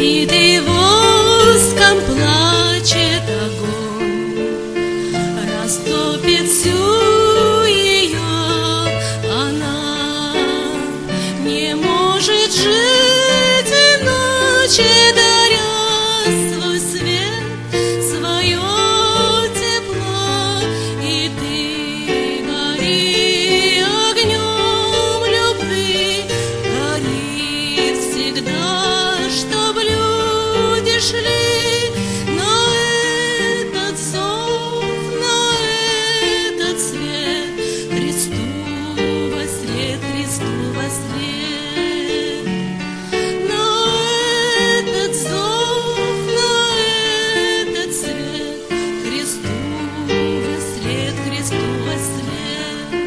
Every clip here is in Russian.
Налитый воском плачет огонь, растопит всю ее. Она не может жить иначе, даря свой свет, свое тепло. И ты гори огнем любви, гори всегда, чтоб люди шли на этот зов, на этот свет. Христу вослед, Христу вослед. На этот зов, на этот свет. Христу вослед, Христу вослед.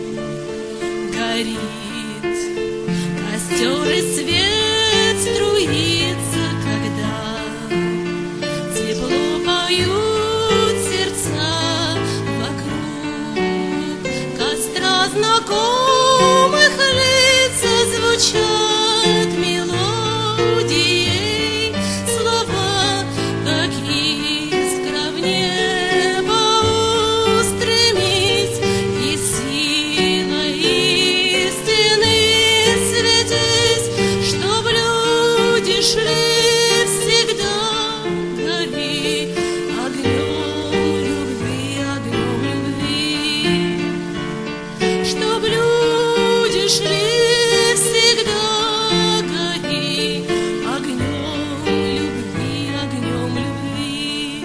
Горит костер и свет струится, когда тепло поют сердца вокруг. Костра знакомых лица звучат мелодией, слова, как искра в небо устремить, и силой истины светись, чтоб люди шли всегда. Гори огнем любви, огнем любви, чтоб люди шли всегда. Гори огнем любви, огнем любви.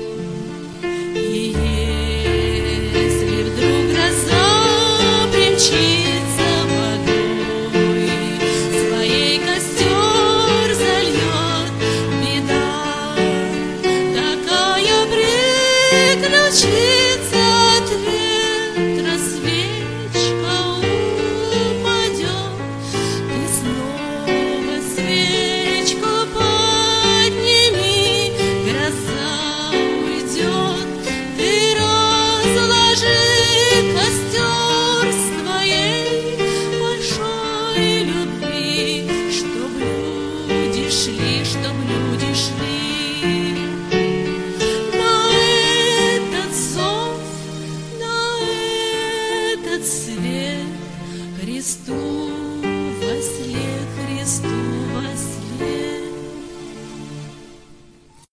И если вдруг гроза примчится водой своей, костер зальет, беда такая приключится, от ветра свечка упадет. Ты снова свечку подними, гроза уйдет. Ты разложи костер своей большой любви, чтоб люди шли, чтоб